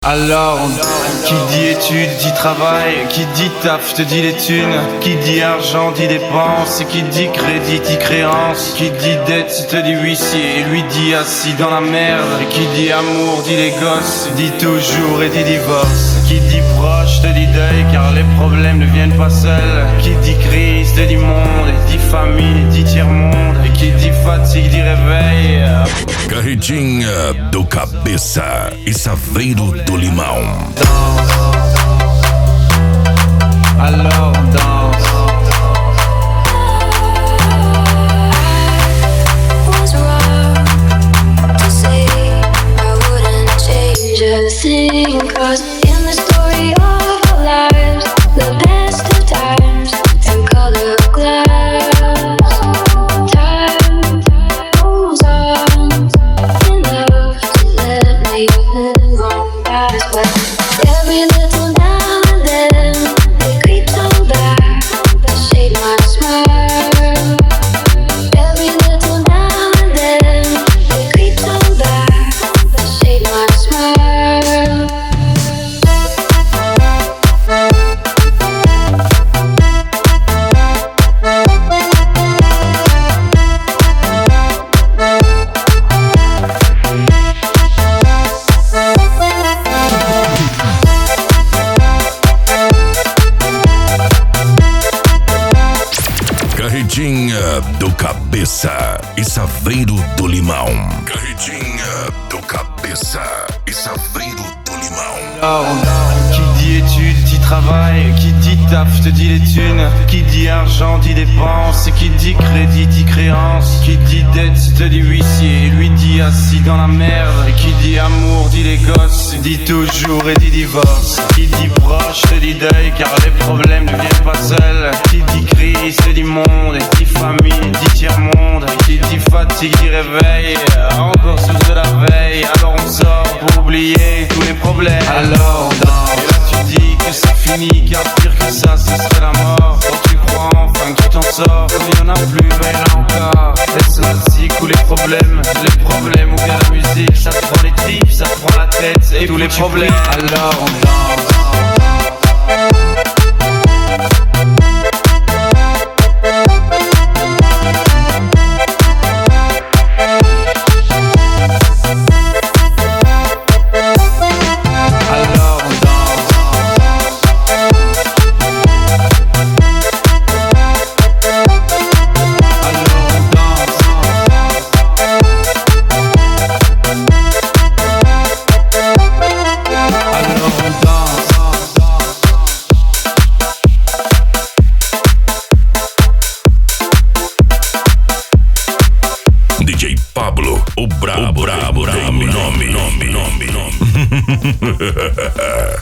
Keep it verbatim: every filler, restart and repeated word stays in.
Alors, qui dit études dit travail, qui dit taf te dit les thunes, qui dit argent dit dépenses, qui dit crédit dit créance, qui dit dette te dit huissier, lui dit assis dans la merde, et qui dit amour dit les gosses, dit toujours et dit divorce, qui dit proche te dit deuil car les problèmes ne viennent pas seuls, qui dit crise te dit monde, et dit famille dit tiers-monde, et qui dit fatigue dit réveil. Carretinha do Cabeça e Saveiro do Limão. Danse, alors on danse. Was wrong to say I wouldn't change a thing, 'cause in the story of our lives, the best of times and color glass, time goes on enough to let me move on past what every little now and then it creeps on back to shade my smile. Every little now and then it creeps on back to shade my smile. Carretinha do Cabeça e Saveiro do Limão. Carretinha do Cabeça e Saveiro do Limão. Alors, qui dit études dit travail, qui dit taf te dit les thunes, qui dit argent dit dépenses, qui dit crédit dit créance, qui dit dette te dit huissier, lui dit assis dans la merde, et qui dit amour dit les gosses, dit toujours et dit divorce, qui dit proche te dit deuil car les problèmes ne viennent pas seuls, qui dit crise te dit monde, et dit famille dit tiers-monde, qui dit fatigue dit réveil, encore sous de la veille, alors on sort pour oublier tous les problèmes. Alors on danse, et là tu dis que c'est fini, car pire que ça ce serait la mort. Quand tu crois enfin que tu t'en sors, comme il n'y en a plus, mais là encore, est-ce la musique ou les problèmes? Les problèmes ou bien la musique, ça te prend les tripes, ça te prend la tête, et tous les problèmes. Alors on danse. D J Pablo, o brabo, o brabo, nome, nome, nome, nome, nome.